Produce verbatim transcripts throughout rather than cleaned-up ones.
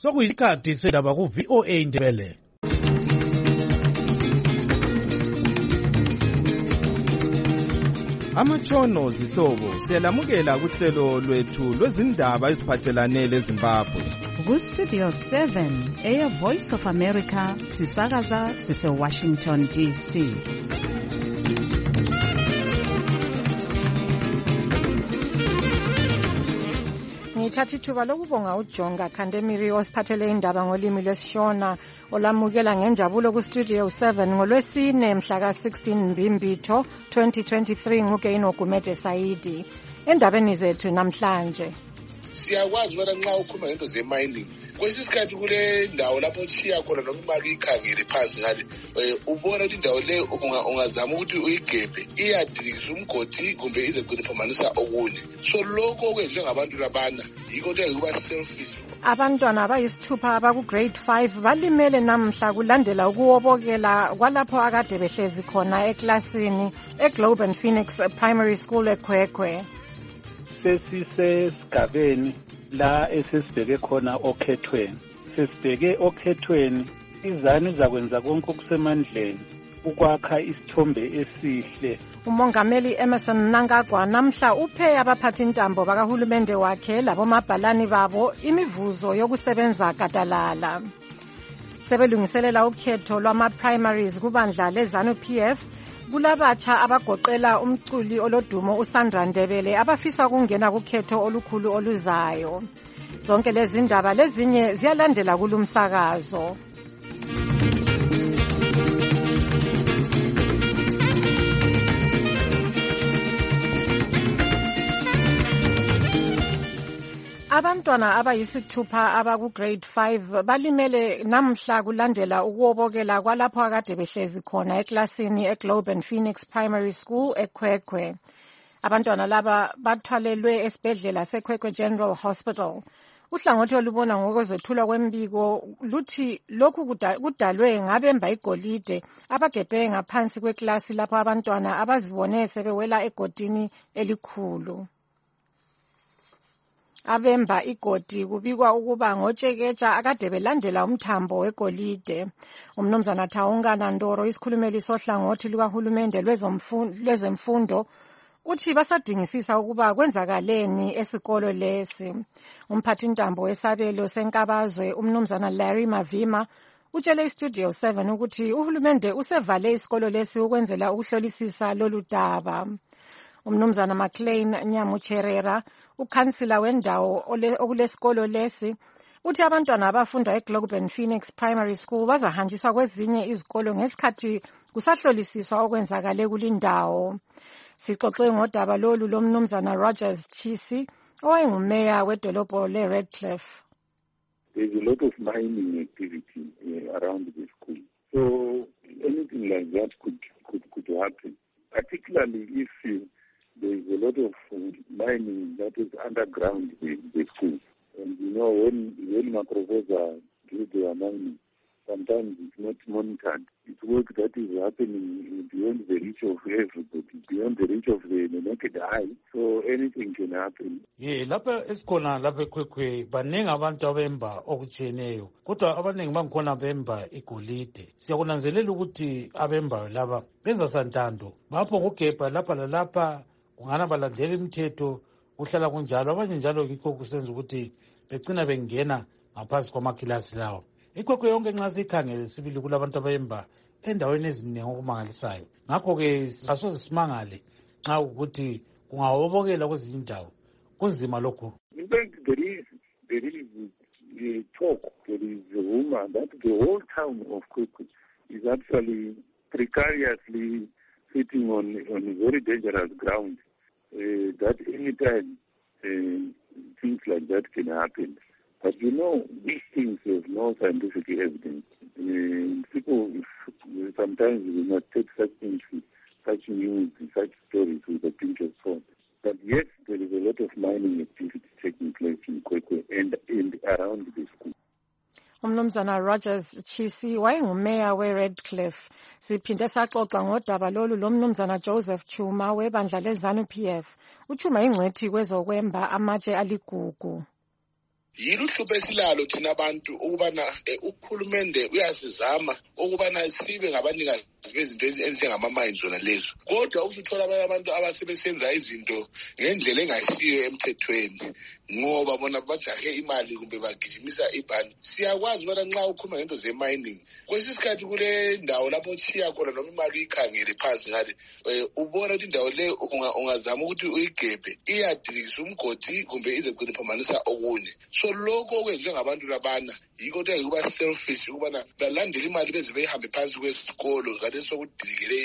Sokuyisikhathi sendaba ku-V O A Ndebele. Amatshono zihlobo siyalamukela kuhlelo lwethu lwezindaba eziphathelane leZimbabwe. Ku-Studio seven, Air Voice of America, sisakaza sise-Washington D C. Ngithatha ithuba lokubonga uJonga Khandemiri osiphathele indaba ngolimi lwesiShona olamukela ngenjabulo ku-Studio seven ngolwesine mhla ka-sixteen Mbimbitho twenty twenty-three nguGaino Gumede Saidi. Endabeni zethu namhlanje siyakwazi wena nxa ukhuluma ngento ze-mining kwesisikhathi kule ndawo lapho uchiya khona noma imali uyikhangele phansi ngale ubona ukuthi indawo le ungazama ukuthi uyigebhe iyadikisa umgodi kumbe izegcina iphamanisa okunye. So lokho okwenziwe ngabantu labana yikho nto engikuba selfish. Abantwana abayisithupha abaku-grade five balimele namhla kulandela ukuwobokela kwalapho akade behlezi khona eklasini eGlobe and Phoenix Primary School eKwekwe. Sesisesigabeni la esesibheke khona okhethweni. Sesibheke okhethweni izanu izakwenza konke okusemandleni ukwakha isithombe esihle. Umongameli Emerson Mnangagwa namhla uphe abaphathi intambo bakahulumende wakhe labomabhalani babo imivuzo yokusebenza gadalala. Sebelungiselela ukhetho lwama-primaries kubandla leZanu P F. Kulabatsha abagoqela umculi olodumo uSandra Ndebele abafisa ukungena kukhetho olukhulu oluzayo. Zonke lezi ndaba lezinye ziyalandela kulumsakazo. Abantwana abayisithupha abaku-grade five balimele namhla kulandela ukuwobokela kwalapho akade behlezi khona eklasini eGlobe and Phoenix Primary School eKwekwe. Abantwana laba bathwalelwe esibhedlela seKwekwe General Hospital. Uhlangothi olubona ngokwezethulwa kwembiko luthi lokhu kudalwe ngabemba igolide abagebhe ngaphansi kweklasi lapho abantwana abazibone sebewela egodini elikhulu. Abemba igodi kubikwa ukuba ngotsheketsha akade belandela umthambo wegolide. Umnumzana Thawungana Ndoro isikhulumeli sohlangothi lukahulumende lwezemfundo uthi basadingisisa ukuba kwenzakaleni esikolo lesi. Umphathi intambo wesabelo senkabazwe umnumzana Larry Mavima utshele iStudio seven ukuthi uhulumende usevale isikolo lesi ukwenzela ukuhlolisisa lolu daba. Umnumzana McLean Nyamucherera ukhansila wendawo okulesikolo lesi uthi abantwana abafunda eGlobe and Phoenix Primary School bazahanjiswa kwezinye izikolo ngesikhathi kusahlolisiswa okwenzakale kulindawo. Sixoxe ngodaba lolu lomnumzana Rogers Chisi owayengumeya wedolobho leRedcliffe. There's a lot of mining activity uh, around the school. So anything like that could could, could happen, particularly if uh, there's a lot of mining that is underground in the school. And you know, when when Macrovosa do their mining, sometimes it's not monitored. It's work that is happening beyond the reach of everybody, beyond the reach of the, the naked eye. So anything can happen. Yeah, lapha esikhona lapha eKwekwe baningi abantu abemba okutshiyeneyo. Kodwa abaningi bangikhona bemba igolide. Siyakunanzelela ukuthi abemba laba benza santando. Bapho ngogebha lapha lalapha kungana balandela imithetho kuhlala kunjalo. Abanye njalo yikho kusenza ukuthi begcina bengena ngaphansi kwamakilasi lawo. Ikwekwe yonke nxa sikhangele sibili kulabantu abayemba endaweni eziningi okumangalisayo. Ngakho-ke asoze simangale nxa ukuthi kungawobokela kwezinye indawo kunzima lokho. In fact, there is there is a talk, there is a rumor that the whole town of Kwekwe is actually precariously sitting on on a very dangerous ground. Uh, that any time uh, things like that can happen. But you know, these things have no scientific evidence. Uh, people sometimes will not take such things, such news, such stories with a pinch of salt. But yes, there is a lot of mining activity taking place in Kwekwe and, and around the school. Umnumzana Rogers Chisi wayengumeya weRedcliffe. Siphinde saxoxa ngodaba lolu lomnumzana Joseph Chuma webandla leZanu P F. UChuma ingcwethi kwezokwemba amatshe aligugu. yilo uhlupho esilalo thina abantu ukubana ukhulumende uyasizama ukubana sibe ngabanikazi bezinto ezinjengama-mines zona lezo, kodwa usuthola abanye abantu abasebesenza izinto ngendlela engasiyo emthethweni ngoba bona bajahe imali kumbe bagijimisa ibhani. Siyakwazi ubana nxa ukhuluma ngento ze-mining, kwesinye isikhathi kule ndawo lapho ochiya khona noma imali uyikhangele phansi ngale, ubona ukuthi indawo le ungazama ukuthi uyigebhe iyadilisa umgodi kumbe izegcina iphambanisa okunye. So lokho okwenziwe ngabantu labana yikho kuthi kuba selfish ukubana balandele imali beze beyihambe phansi kwesikolo kade sokudilikele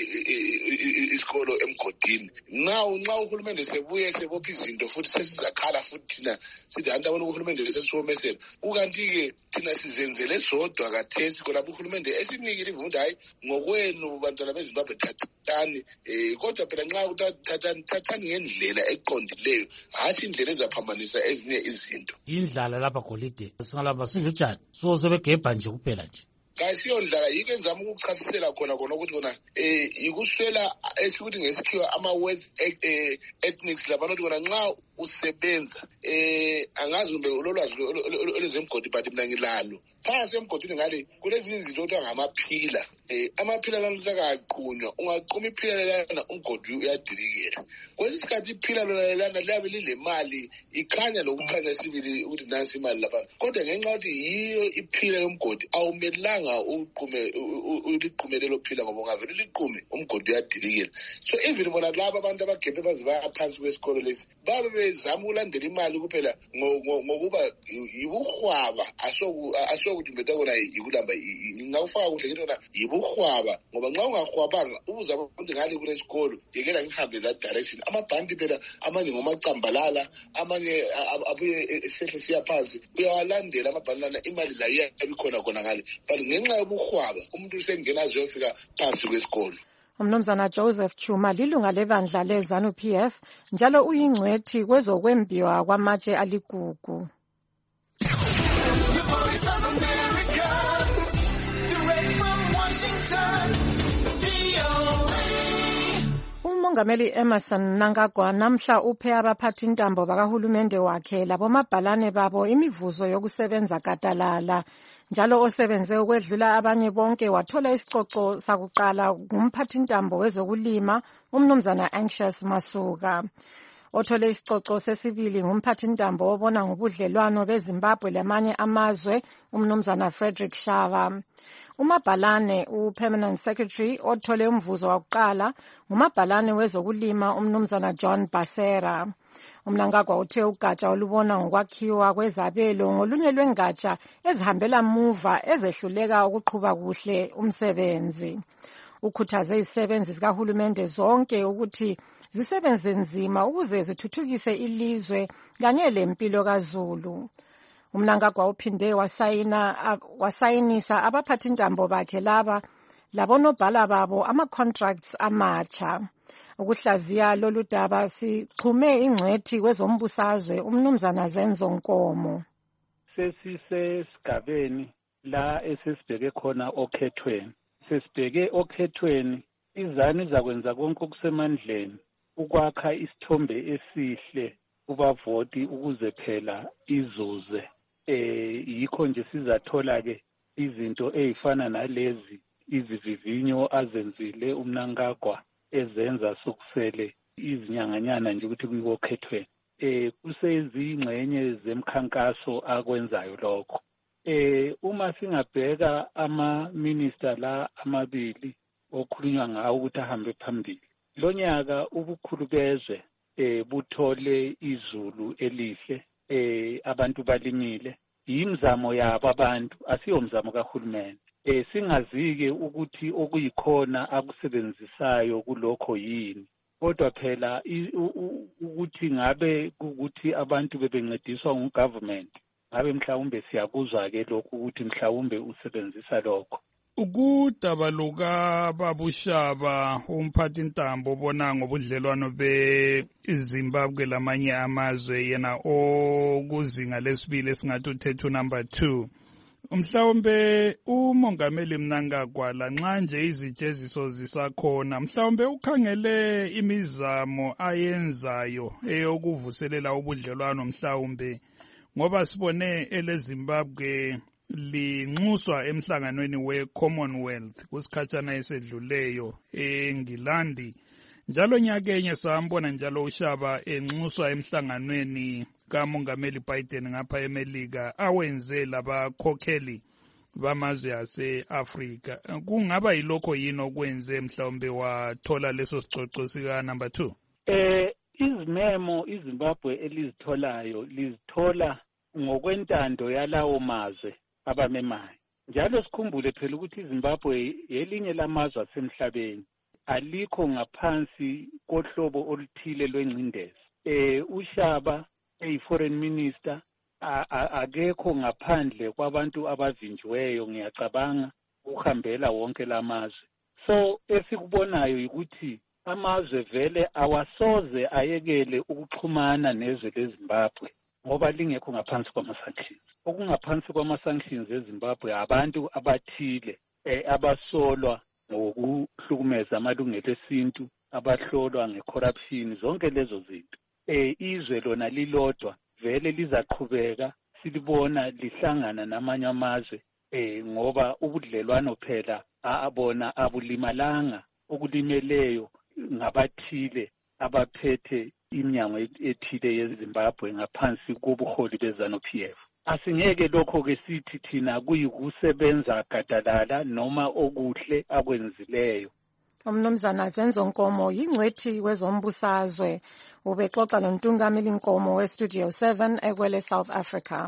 isikolo emgodini. Now nxa uhulumende sebuye sebopha izinto futhi sesizakhala futhi thina sithi hantu abona uhulumende sesomesela, ukanti-ke thina sizenzele sodwa kathesi kolapho uhulumende esinikile ivundo hayi ngokwenu bantwana bezimbabwe thathani, um kodwa phela nxa thathani thathani ngendlela eqondileyo, hathi indlela ezaphambanisa ezinye izinto. Indlala lapha Golide singalamba sinjani so sebegebha nje kuphela nje kasiyo ndlala, yiko enzama ukuchasisela khona khona ukuthi kona um yikuswela esikuthi ngesikhiwa ama-words ethnics labana ukuthi kona nxa usebenza um angazi kumbe ulolwazi olwezemgodi but mina ngilalo phasi emgodini ngale kulezinye izinto okuthiwa ngamaphila. um amaphila lana lisakaqunywa, ungaquma iphila lelana umgodi uyadilikela. Kwesinye isikhathi iphila lona lelana liyabe lile mali ikhanya lokukhanya sibili ukuthi nansi imali lapha, kodwa ngenxa yokuthi yiyo iphila yomgodi awumelanga uqume uliqume lelo phila ngoba ungavele liqume umgodi uyadilikela. So even bona laba abantu abagebhe baze bayaphansi kwesikolo lesi babe bezama ukulandela imali kuphela ngokuba yibuhwaba asokuthi mbeta kona yikulamba ngingawufaka kuhle ngithi kona yibuhwaba ngoba nxa ungahwabanga ubuza abantu ngale kule sikolo yekela ngihambe that direction. Amabhandi phela amanye ngomacambalala, amanye abuye esehle siya phansi, uyawalandela amabhandi lana imali la iyabikhona khona ngale, but ngenxa yobuhwaba umuntu usengena aziyofika phansi kwesikolo. Umnumzana Joseph Chuma lilunga lebandla leZANU P F njalo uyingcwethi kwezokwembiwa kwamatshe aligugu. uMongameli Emmerson Mnangagwa namhla uphe abaphathi intambo bakahulumende wakhe labomabhalane babo imivuzo yokusebenza gadalala, njalo osebenze ukwedlula abanye bonke wathola isicoco sakuqala ngumphathi intambo wezokulima umnumzana Anxious Masuka. Othole isicoco sesibili ngumphathi intambo obona ngobudlelwano beZimbabwe lamanye amazwe umnumzana Frederick Shava. Umabhalane uPermanent Secretary othole umvuzo wakuqala ngumabhalane wezokulima umnumzana John Basera. Umnangagwa uthe ugatsha olubona ngokwakhiwa kwezabelo ngolunye lwengatsha ezihambela muva ezehluleka ukuqhuba kuhle umsebenzi. Ukhuthaze izisebenzi zikahulumende zonke ukuthi zisebenze nzima ukuze zithuthukise ilizwe kanye lempilo kaZulu. Umnangagwa uphinde wasayina wasayinisa abaphathi intambo bakhe laba labonobhala babo ama-contracts amatsha. Ukuhlaziya lolu daba sichume ingcwethi kwezombusazwe umnumzana Zenzo Nkomo. Sesisesigabeni la esesibheke khona okhethweni. Sesibheke okhethweni iZANU izakwenza konke okusemandleni ukwakha isithombe esihle kubavoti ukuze phela izuze. Eh yikho nje sizathola ke izinto ezifana nalezi izivivinyo azenzile uMnangagwa ezenza sokusele izinyanganyana nje ukuthi kuyokhethweni. Eh kusezingxenye zemkhankaso akwenzayo lokho. Eh uma singabheka ama minister la amabili okhulunywa ngawo ukuthi ahambe phambili, lo nyaka ubukhulu bezwe eh buthole izulu elihle, eh abantu balimile, yimzamo yabo abantu, asiyomzamo kahulumeni. Eh singazike ukuthi okuyikhona akusebenzisayo kulokho yini, kodwa phela ukuthi ngabe ukuthi abantu bebencediswa ngugovernment, ngabe mhlawumbe siyakuzwa ke lokhu ukuthi mhlawumbe usebenzisa lokho. Ukudaba luka babushaba umphathi intambo bona ngobudlelwano beZimbabwe lamanye amazwe yena okuzinga lesibili esingathi uthethu number two. Mhlawumbe uMongameli Mnangagwa lanxa nje izijeziso zisakhona, mhlawumbe ukhangele imizamo ayenzayo eyokuvuselela ubudlelwano mhlawumbe ngoba sibone eleZimbabwe linxuswa emhlanganweni we-Commonwealth kusikhatshana esedluleyo eNgilandi. Njalo nyakenye sambona njalo uShaba enxuswa emhlanganweni kaMongameli Biden ngapha eMelika awenze labakhokheli bamazwe ase-Afrika. Kungaba yilokho yini okwenze mhlawumbe wathola leso sicoco sika number two? Eh izimemo iZimbabwe elizitholayo lizithola ngokwentando yalawo mazwe abamemayo. Njalo sikhumbule phela ukuthi iZimbabwe yelinye lamazwe asemhlabeni alikho ngaphansi kohlobo oluthile lwengcindezi. Eh uShaba eyi-foreign minister akekho ngaphandle kwabantu abavinjiweyo ngiyacabanga ukuhambela wonke lamazwe. So esikubonayo ukuthi amazwe vele awasoze ayekele ukuxhumana nezwe leZimbabwe ngoba lingekho ngaphansi kwama-sanctions. Okungaphansi kwama-sanctions eZimbabwe abantu abathile eh, abasolwa ngokuhlukumeza amalungelo esintu, abahlolwa ngecorruption, zonke lezo zinto. Eh izwe lona lilodwa vele lizaqhubeka silibona lihlangana namanye amazwe eh ngoba ubudlelwano phela abona abulimalanga, okulimeleyo ngabathile abaphethe iminyango ethile yeZimbabwe ngaphansi kobuholi beZanu P F. Asingeke lokho ke sithi thina kuyikusebenza gadalala noma okuhle akwenzileyo. Umnumzana Zenzo Nkomo yingcwethi kwezombusazwe ubexoxa noNtungameli Nkomo weStudio seven ekwele South Africa.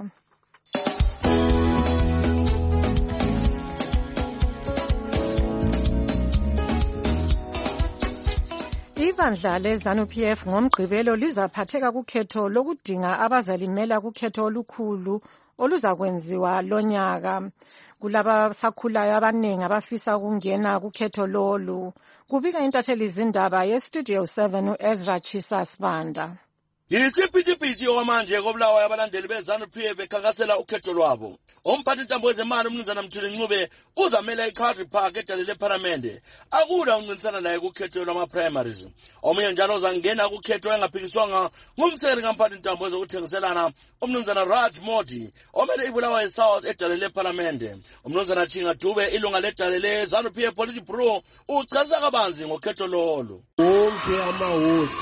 Ibandla leZanu P F ngomgqibelo lizaphatheka kukhetho lokudinga abazalimela kukhetho olukhulu oluzakwenziwa lonyaka. Kulaba sakhulayo abaningi abafisa ukungena kukhetho lolu. Kubika intatheli izindaba yeStudio seven uEzra Chisa Sibanda. Yisiphithiphithi okwamanje kobulawayo abalandeli beZanu P F bekhankasela ukhetho lwabo. Umphathintambo wezemali umnumzana Mthuli Ncube uzamela iCountry Park edale lePhalamende. Akula uncintisana naye kukhetho lwama-primaries. Omunye njalo uzangena kukhetho engaphikiswanga ngumsekeli kamphathintambo wezokuthengiselana umnumzana Raj Modi omele ibulawayo South edale lePhalamende. Umnumzana Chinga Dube ilunga ledale leZanu P F Polity Bureau uchaza kabanzi ngokhetho lolo. Wonke amawodi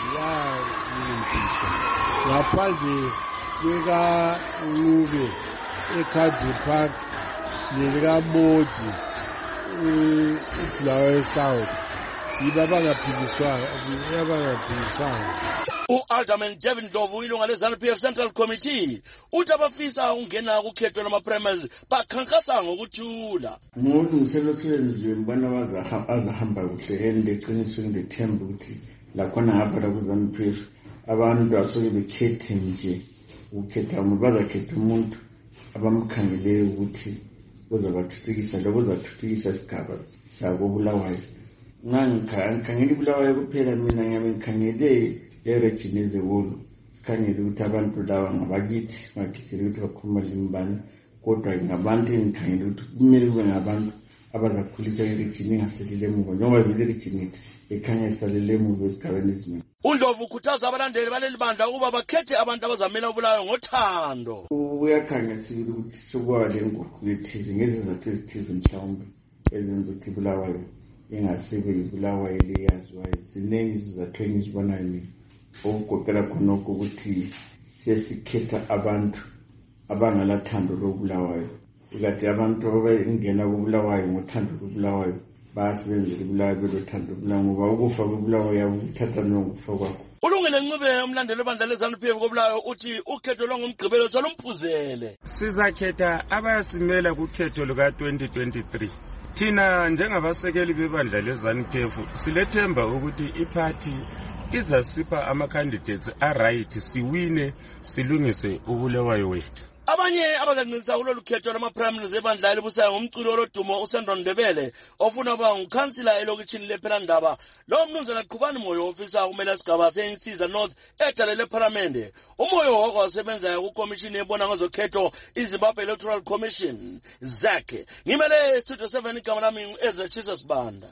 ya ngaphandle kweka-Ncube eCountry Park nelika-Modi ibulawayo South yibo abangaphikiswanga abangaphikiswanga. U-Alderman Devin Ndlovu ilunga leZanu P F Central Committee uthi abafisa ukungena kukhetho lwama-primaries bakhankasa ngokuthula. Ngolungiselelo olusebenziwe ngibona bazahamba kuhle and eqinisweni ngithemba ukuthi lakhona ngapha kuZanu P F abantu asuke bekhethe nje ukhetha umuntu bazakhetha umuntu abamkhangeleyo ukuthi uzabathuthukisa lo uzathuthukisa isigaba sako Bulawayo. Ngikhangela Bulawayo kuphela mina ngiyabe ngikhangele le-region ezewolu sikhangele ukuthi abantu laba ngabakithi ngakhethela ukuthi bakhuluma limbani kodwa ngabantu engikhangele ukuthi kumele kube ngabantu abazakhulisa i-region engasalile emuva njengoba vele i-region yethu ekhanya isalele emuva esigabeni eziningi. uNdlovu ukhuthaza abalandeli baleli bandla ukuba bakhethe abantu abazamela uBulawayo ngothando. Uyakhangasile ukuthi sokuba lenguquko ethize ngezizathu ezithize mhlawumbe ezenza ukuthi uBulawayo engasebe yiBulawayo leyaziwayo. Ziningi izizathu engizibonayo mina okugoqela khonokho ukuthi siyasikhetha abantu abangalathando loBulawayo. Ukade abantu abangena kuBulawayo ngothando loBulawayo basebenzele uBulawayo belothando loBulawayo ngoba ukufa koBulawayo ukuthatha nokufa kwakho. Ulungile Ncube umlandeli webandla leZanu P F koBulawayo uthi ukhetho lwangomgqibelo solumphuzele. Sizakhetha abasimela kukhetho luka twenty twenty-three. Thina njengabasekeli bebandla leZanu P F silethemba ukuthi iparty izasipha ama-candidates a-right siwine silungise uBulawayo wethu. Abanye abazancintisa kulolu khetho lama-primaries ebandla elibusayo ngumculo olodumo uSendro Ndebele ofuna ukuba ngukhansila elokitshini lePhelandaba. Lo mnumzana Qhubani Moyo ofisa ukumela isigaba seNsiza North edale lePhalamende. uMoyo wakwasebenza kukomishini ebona ngezokhetho iZimbabwe Electoral Commission. Zakhe ngimele Studio seven igama lami uEzra Chisa Sibanda.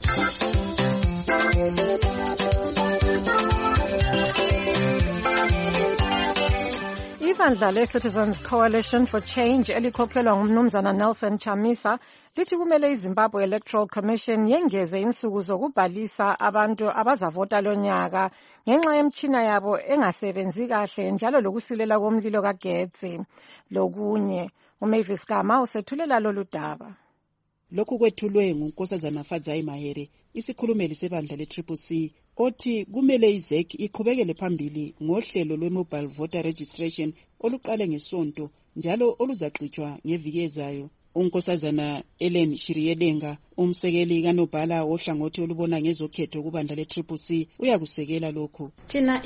Ibandla le-Citizens Coalition for Change elikhokhelwa ngumnumzana Nelson Chamisa lithi kumele iZimbabwe Electoral Commission yengeze insuku zokubhalisa abantu abazavota lonyaka ngenxa yemtshina yabo engasebenzi kahle njalo lokusilela komlilo kagetsi. Lokunye uMavis Gama usethulela lolu daba. Lokhu kwethulwe nguNkosazana Fadzai Mahere, isikhulumeli sebandla le-Triple C, othi kumele iZ E C iqhubekele phambili ngohlelo lwe-mobile voter registration oluqale ngesonto njalo oluzaqhutshwa ngeviki ezayo. uNkosazana Ellen Shiriyedenga, umsekeli kanobhala ohlangothi olubona ngezokhetho kubandla le-Triple C, uyakusekela lokho. Thina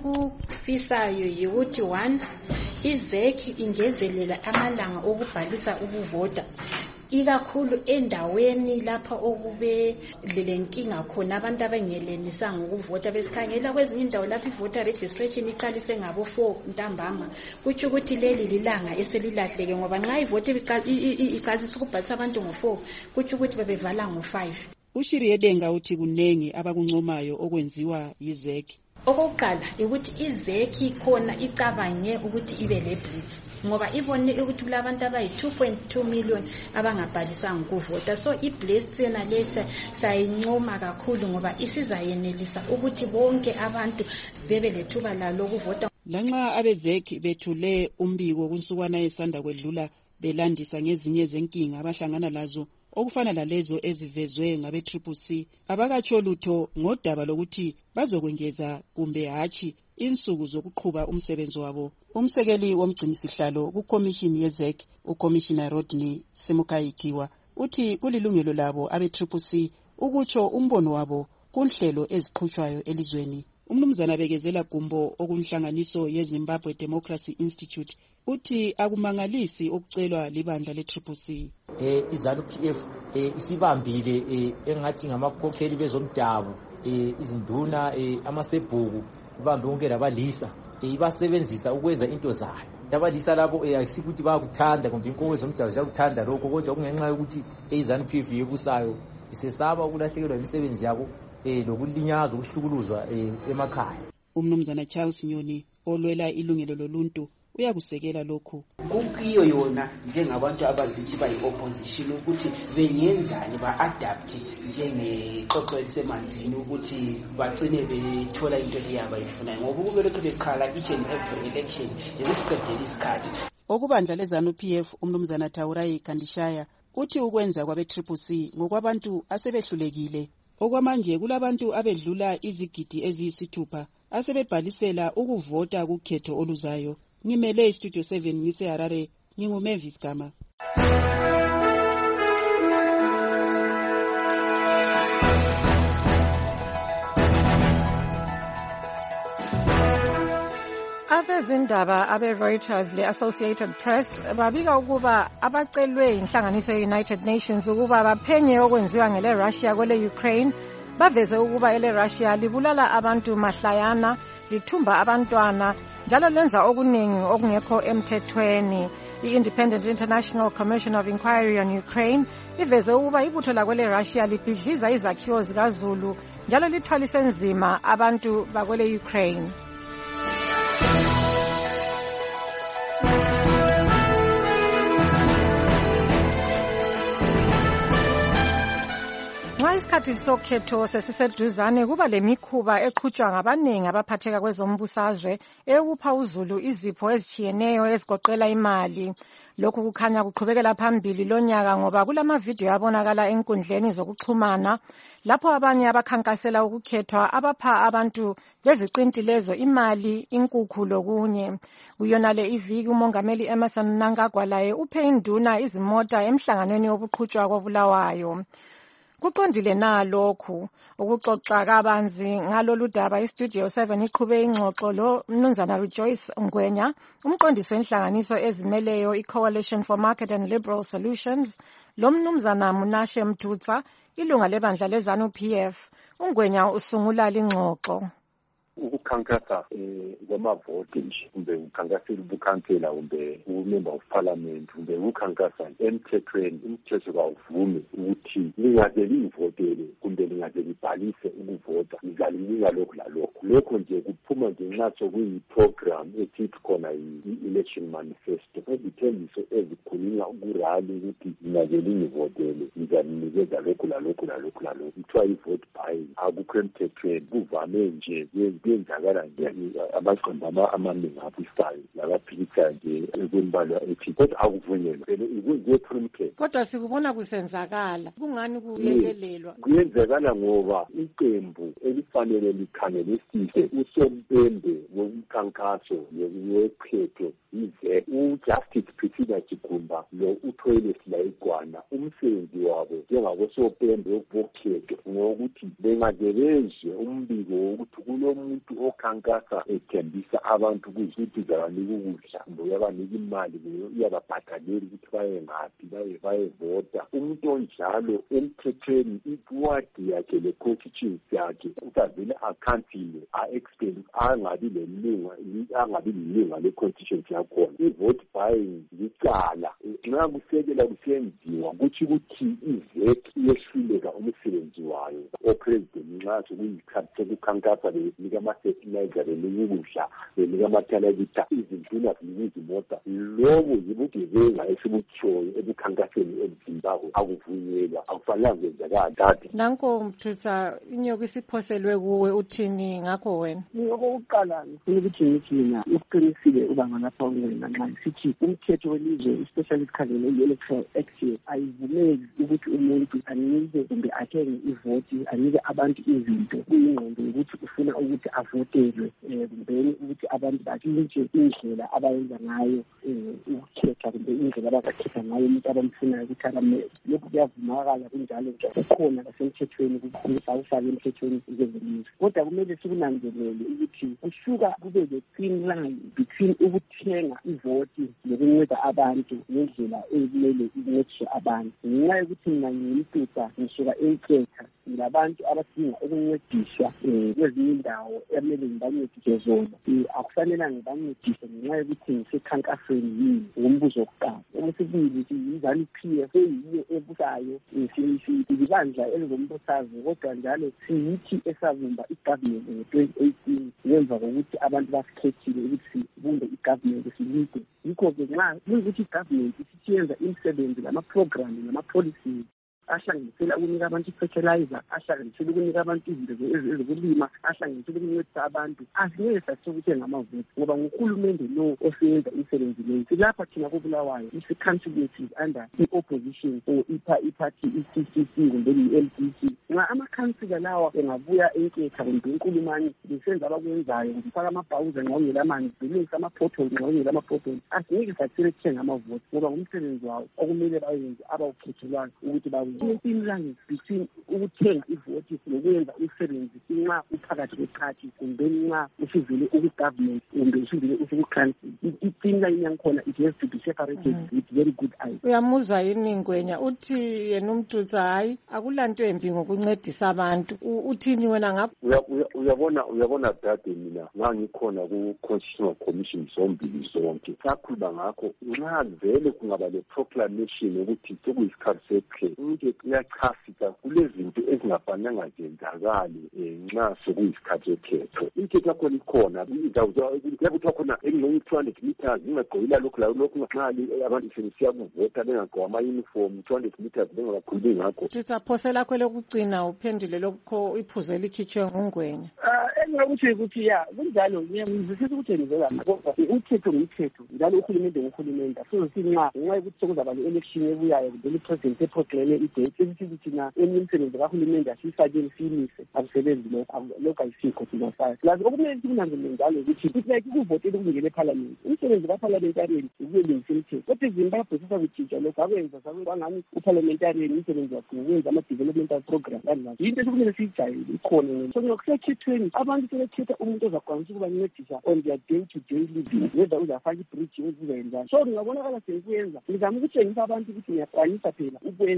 esikufisayo yikuthi one, iZ E C ingezelela amalanga okubhalisa ukuvota, ikakhulu endaweni lapha okube lelenkinga khona abantu abangelenisanga ukuvota. Besikhangela kwezinye indawo lapha ivoter registration iqalise ngabo four ntambama, kutsho ukuthi leli lilanga eselilahleke ngoba nxa ivote iqalisa ukubhalisa abantu ngo four kutsho ukuthi bebevala ngo five. uShiriyedenga uthi kunengi abakuncomayo okwenziwa yiZ E C. Okokuqala ukuthi iZ E C khona icabange ukuthi ibe le blitz ngoba ibone ukuthi kulabantu abayi two point two million abangabhalisanga ukuvota. So iblitz yena lesa sayincoma kakhulu ngoba isizayenelisa ukuthi bonke abantu bebe lethuba lalo ukuvota. Lanxa abeZ E C bethule umbiko kunsukwana esanda kwedlula belandisa ngezinye zenkinga abahlangana lazo okufana lalezo ezivezwe ngabe-Triple C, abakatsho lutho ngodaba lokuthi bazokwengeza kumbe hatshi insuku zokuqhuba umsebenzi wabo. Umsekeli womgcinisihlalo kukomishini yeZ E C, uCommissioner Rodney Semukaikiwa, uthi kulilungelo labo abe-Triple C ukutsho umbono wabo kunhlelo eziqhutshwayo elizweni. Umnumzana Bekezela Gumbo okunhlanganiso yeZimbabwe Democracy Institute uthi akumangalisi okucelwa libandla le-Triple C. Eh iZANU P F eh isibambile eh engathi ngamakhokheli bezomdabu eh izinduna eh amasebhuku ibambe konke labalisa eh ibasebenzisa ukwenza into zayo. Labalisa labo eh akusikuthi bayakuthanda kumbe inkonzo zomdabu ziyakuthanda lokho, kodwa kungenxa yokuthi iZANU P F yebusayo isesaba ukulahlekelwa imisebenzi yabo eh lokulinyazwa ukuhlukuluzwa eh emakhaya. Umnumzana Charles Nyoni olwela ilungelo loluntu uyakusekela lokho. Kukiyo yona njengabantu abazithi bayi-opposition ukuthi bengenzani ba-adapt njengexoxo elisemanzini ukuthi bagcine bethola into eyabayifunayo ngoba kubelokhu bekhala each and every election besiqedela isikhathi. Okubandla leZANU P F umnumzana Taurai Kandishaya uthi ukwenza kwabe-Triple C ngokwabantu asebehlulekile. Okwamanje kulabantu abedlula izigidi eziyisithupha asebebhalisela ukuvota kukhetho oluzayo. Ngimele iStudio seven ngise Harare, nginguMavis Gama. Abezindaba abe-Reuters le-Associated Press babika ukuba abacelwe inhlanganiso ye-United Nations ukuba baphenye okwenziwa ngele-Russia kwele-Ukraine baveze ukuba ele-Russia libulala abantu mahlayana, lithumba abantwana njalo lenza okuningi okungekho emthethweni. I-Independent International Commission of Inquiry on Ukraine iveze ukuba ibutho lakwele-Russia libhidliza izakhiwo zikaZulu njalo lithwalise nzima abantu bakwele-Ukraine. Nxa isikhathi sokhetho sesiseduzane kuba lemikhuba eqhutshwa ngabaningi abaphatheka kwezombusazwe eyokupha uZulu izipho ezitshiyeneyo ezigoqela imali. Lokhu kukhanya kuqhubekela phambili lonyaka ngoba kulamavidiyo abonakala enkundleni zokuxhumana lapho abanye abakhankasela ukukhethwa abapha abantu beziqinti lezo imali, inkukhu lokunye. Kuyonale iviki umongameli Emmerson Mnangagwa laye uphe induna izimota emhlanganweni wokuqhutshwa kobulawayo. Kuqondile na lokhu ukuxoxa kabanzi ngalolu daba iStudio seven iqhube ingxoxo lo mnumzana Rejoice Ngwenya, umqondisi wenhlanganiso ezimeleyo iCoalition for Market and Liberal Solutions, lo mnumzana Munashe Mthutsa, ilunga lebandla leZANU P F. Ungwenya usungula ingxoxo. Ukukhankasa kwamavoti nje kumbe ukukhankasela ubukhansela kumbe member of parliament kumbe ukhankasa emthethweni umthetho kawuvumi ukuthi lingaze livotele kumbe lingaze libhalise ukuvota lizalinika lokhu lalokhu. Lokho nje kuphuma ngenxa sokuyi-program ethithi khona i-election manifesto ezithembiso ezikhulunywa kurali ukuthi lingaze lingivotele lizalinikeza lokhu lalokhu lalokhu lalokhu kuthiwa i-vote buying akukho emthethweni kuvame nje kuyenzakala nje amaqembu amaningi aphisayo labaphikisayo nje ekwembalwa ethi kodwa akuvunyelwa kuye-promulgate. Kodwa sikubona kusenzakala kungani kulekelelwa kuyenzakala ngoba iqembu elifanele likhangelisise usompembe womkhankaso wekhetho ize uJustice Priscilla Chigumba lo uToilet Layigwana umsebenzi wabo njengabosompembe wokhetho ngokuthi bengazelezwe umbiko wokuthi kulomuntu okhankasa ethembisa abantu kuzuthi zabanika ukudla kumbe uyabanika imali uyababhatalela ukuthi baye ngaphi baye bayevota. Umuntu onjalo emthethweni iwadi yakhe le-constituency yakhe utavele akhansile a-expel angabi lelunga angabi lilunga le-constituency yakhona. I-vote buying licala nxa kusekela kusenziwa kuthi ukuthi i-V E C iyehluleka umsebenzi wayo opresident nxa sokuyikhathi sokukhankasa benika ama-fertilizer benika ukudla benika amathalakitha izinduna zinika izimota. Lobo yibugebenga esibutshoyo ebukhankaseni ezimbabwe akuvunyelwa akufanelanga kwenzakala dade. Nanko Mthutha inyoka isiphoselwe kuwe uthini ngakho wena? Okokuqala ngifuna ukuthi ngithi mina uqinisile uba ngalapha wena nxa sithi umthetho welizwe especially ikhangele i-electoral act ayivumeli ukuthi umuntu anike kumbe athenge ivoti anike abantu izinto kuyingqondo yokuthi ufuna ukuthi avotelwe kumbeni ukuthi abantu batshintshe indlela abayenza ngayo ukukhetha kumbe indlela abazakhetha ngayo umuntu abamfunayo ukuthi abamele. Lokhu kuyavumakala kunjalo nje kukhona lasemthethweni kukhulisa emthethweni kwezemizwe. Kodwa kumele sikunanzelele ukuthi kusuka kube le-thin line between ukuthenga ivoti nokunceda abantu ngendlela ekumele incediswe abantu. Ngenxa yokuthi mina ngimtuta ngisuka enketha labantu abadinga ukuncediswa kwezinye indawo emele ngibancedise zona akufanele ngibancedise ngenxa yokuthi ngisekhankasweni yini ngombuzo wokuqala. Okwesibili izanu P F eyiyo ebusayo ibandla elizombuthazo kodwa njalo siyithi esavumba igovernment ngo-twenty eighteen ngemva kokuthi abantu basikhethile ukuthi sibumbe igovernment silide. Yikho-ke nxa kuyukuthi igovernment isiyenza imisebenzi lama-program nama-policies ahlanganisela ukunika abantu i-fertilizer ahlanganisela ukunika abantu izinto ezokulima ahlanganisela ukuncedisa abantu asingeke sathi ukuthi ngamavoti ngoba nguhulumende lo oseyenza imisebenzi leyo. Silapha thina koBulawayo isi-councillors under i-opposition or iparty i-C C C kumbe i-L D C. Nxa amakhansila lawa engabuya enketha kumbe enkulumani besenza abakwenzayo ngifaka amabhawuza nxa ungela amanzi belungisa ama-potholes nxa ungela ama-potholes asingeke sathi bethenga amavoti ngoba ngumsebenzi wawo okumele bayenze abawukhethelwayo ukuthi bawenze. Inhlangano between ukuthenga ivoti nokwenza umsebenzi nxa uphakathi kweparty kumbe nxa usivile ukugovernment kumbe usivile usukucouncil. I-thin line yankhona it has to be separated with very good eyes. Uyamuzwa yini Ngwenya uthi yena uMthutha hayi akulanto embi ngokuncedisa abantu uthini wena ngapha? Uyabona uyabona dade mina nxa ngikhona ku-constitutional commission zombili zonke sakhuluma ngakho nxa vele kungaba le-proclamation ukuthi sekuyisikhathi sekhe kuyachasisa kulezinto ezingafanelanga zenzakali nxa sekuyisikhathi sekhetho. Inketho yakhona ikhona kuyakuthiwa khona elingenye-two hundred meters ingagqokila lokhu layo lokhu nxa abantu sebesiya kuvota bengagqoka ama-uniform two hundred meters bengakhulumi ngakho. Phose lakho elokucina uphendule lokho iphuzo elikhitshwe nguNgwenya. Engakuthi ukuthi ya kunjalo ngiyamzwisisa ukuthi enzelana kodwa umthetho ngumthetho njalo uhulumende nguhulumende sokuthi nxa ngenxa yokuthi sokuzaba le-election ebuyayo kumbe i-president eproclame idate esithi thina eminye imisebenzi kahulumende asiyifakeni siyimise akusebenzi lokho lokho ayisikho thina sayo. Lazi okumele sikunanzelele njalo ukuthi kuthi like ukuvotela ukungena ephalamende umsebenzi kaphalamendarian ukuyelungisa imithetho kodwa eZimbabwe sisakutshintsha lokho akwenza sakwangani uphalamendarian umsebenzi wakhe ngokwenza ama-developmental program kanjalo yinto ekumele siyijayele ikhona. So ngokusekhethweni abantu sebekhetha umuntu ozakwanisa ukubancedisa on their day to day living whether uzafaka ibridge uzayenzani. So ngingabonakala sengikuyenza ngizama ukutshengisa abantu ukuthi ngiyakwanisa phela ukwenza lokhu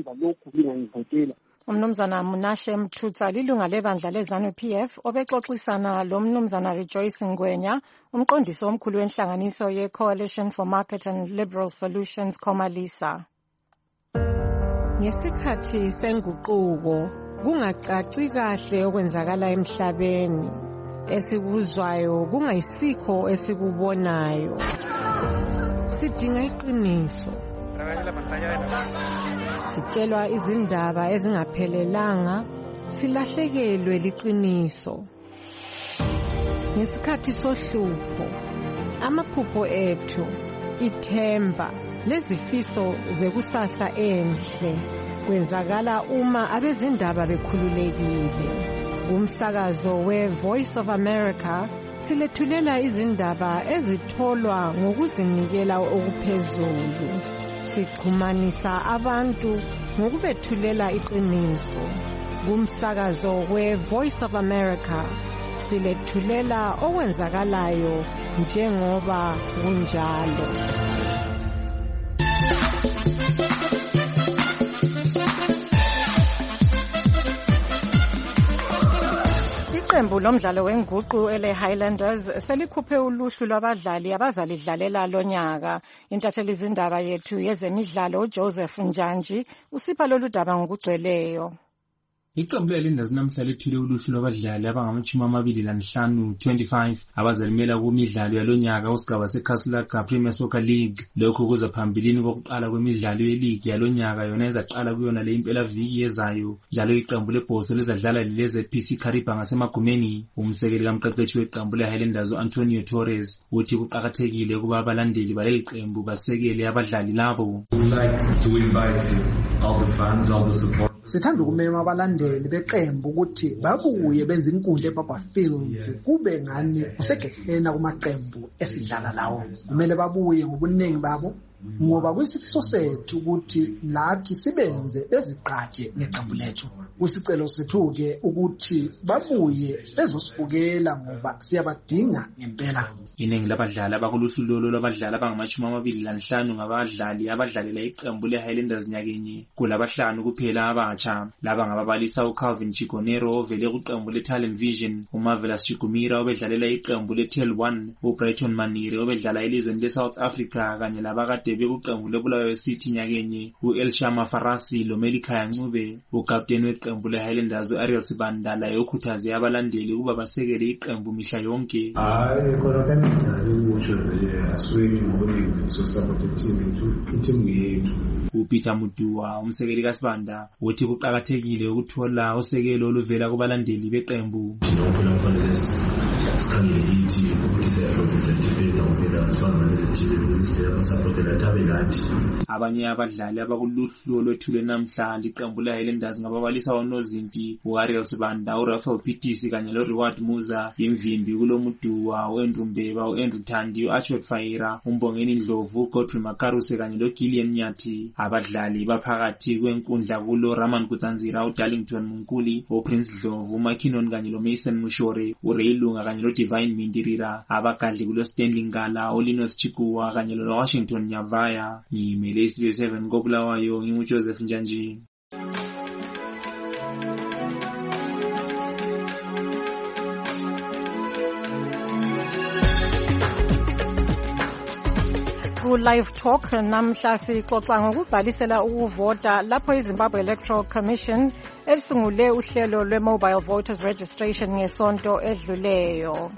ukungangivotela. Umnumzana Munashe Mthutsa lilunga lebandla leZANU P F obexoxisana lo mnumzana Rejoice Ngwenya umqondisi omkhulu wenhlanganiso ye-Coalition for Market and Liberal Solutions Comalisa. Ngesikhathi senguquko kungacaci kahle okwenzakala emhlabeni esikuzwayo kungayisikho esikubonayo sidinga iqiniso sitshelwa izindaba ezingaphelelanga silahlekelwe liqiniso ngesikhathi sohlupho amaphupho ethu ithemba lezifiso zekusasa enhle kwenzakala uma abezindaba bekhululekile. Umsakazo we-Voice of America silethulela izindaba ezitholwa ngokuzinikela okuphezulu. Sixhumanisa abantu ngokubethulela iqiniso. Kumsakazo we-Voice of America silethulela okwenzakalayo njengoba kunjalo. Iqembu lomdlalo wenguqu ele Highlanders selikhuphe uluhlu lwabadlali abazalidlalela lonyaka. Intatheli izindaba yethu yezemidlalo Joseph Njanji usipha lolu daba ngokugcweleyo. Iqembu leHighlanders namhla lethule uluhlu lwabadlali abangamashumi amabili lanhlanu twenty-five abazalimela kumidlalo yalonyaka usigaba seCastle Premier Soccer League. Lokhu kuza phambilini kokuqala kwemidlalo yeleague yalonyaka yona ezaqala kuyona le impela viki yezayo. Njalo iqembu lebhoso lizadlala leze P C Kariba ngasemagumeni. Umsekeli kamqeqeshi weqembu leHighlanders uAntonio Torres uthi kuqhakathekile ukuba abalandeli baleli qembu basekele abadlali labo. Sithanda ukumema abalandeli beqembu ukuthi babuye benze inkundla eBaba Fields kube ngani kusegehena kumaqembu esidlala lawo. Kumele babuye ngobuningi babo ngoba kwisifiso sethu ukuthi lathi sibenze beziqhaje neqembu lethu. Kusicelo sethu ke ukuthi babuye bezosifukela ngoba siyabadinga ngempela. Iningi labadlali abakuluhlu lolo lwabadlali abangamashumi amabili lanhlanu ngabadlali abadlalela iqembu leHighlanders nyakenye. Kulabahlanu kuphela abatsha. Laba ngababalisa uCalvin Chigonero ovele kuqembu leTalent Vision, uMarvelous Chigumira obedlalela iqembu leTel one, uBrighton Manire obedlala elizweni leSouth Africa kanye labakade bekuqembu leBulawayo City nyakenye uElshama Farasi loMelikhaya Ncube. Ukapteni weqembu leHighlanders uAriel Sibanda laye ukhuthaze abalandeli ukuba basekele iqembu mihla yonke. Hayi khona kanjani ukuthi vele asweli ngokuthi so support team team yethu. uPeter Mutua umsekeli kaSibanda uthi kuqhakathekile ukuthola osekelo oluvela kubalandeli beqembu. Abanye abadlali abakuluhlu olwethule namhlanje iqembu leHighlanders ngababalisa uNozinti, uAriel Sibanda, uRafael Pitisi kanye loReward Muza. Imvimbi kuloMuduwa, uAndrew Mbeba, uAndrew Thandi, uAchot Faira, uMbongeni Ndlovu, Godfrey Makaruse kanye loGillian Nyathi. Abadlali baphakathi kwenkundla kulo Raman Kutsanzira, uDarlington Munkuli, uPrince Ndlovu, uMakinon kanye loMason Mushore, uRay Lunga kanye loDivine Mindirira. Abagadli kulo Stanley Ngala, uLinoth Chikuwa kanye loWashington Nyavaya. Ngimele isizwe seven koBulawayo, nginguJoseph Njanji. Live Talk namhla sixoxa ngokubhalisela ukuvota lapho iZimbabwe Electoral Commission elisungule uhlelo lwe-Mobile Voters Registration ngesonto edluleyo.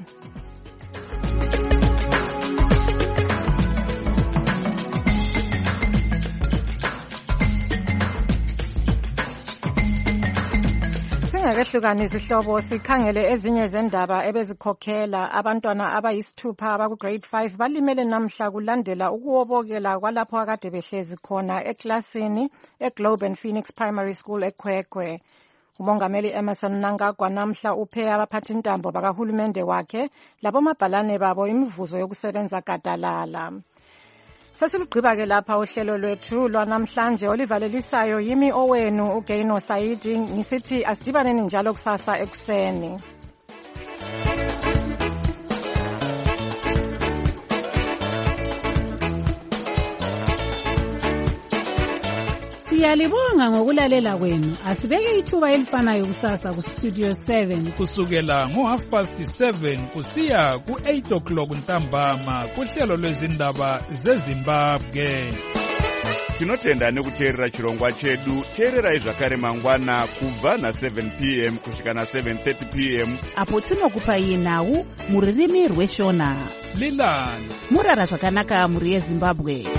Singakehlukani izihlobo sikhangele ezinye zendaba ebezikhokhela abantwana abayisithupha abaku grade five balimele namhla kulandela ukuwobokela kwalapho akade behlezi khona eklasini eGlobe and Phoenix Primary School eKwekwe. Umongameli Emerson Mnangagwa namhla uphe abaphathi intambo bakahulumende wakhe labo mabhalane babo imivuzo yokusebenza gadalala. Sesilugqiba ke lapha uhlelo lwethu lwanamhlanje olivalelisayo yimi owenu uGaino Saidi ngisithi asidibaneni njalo kusasa ekuseni. Siyalibonga ngokulalela kwenu. Asibeke ithuba elifanayo kusasa ku Studio seven kusukela ngo half past seven kusiya ku eight o'clock ntambama kuhlelo lwezindaba zeZimbabwe. Tinotenda nekuteerera chirongwa chedu. Teererai zvakare mangwana kubva na seven p m kusvika na seven thirty p m apo tinokupai nhau muririmi rweshona. Lilani murara zvakanaka muri yeZimbabwe.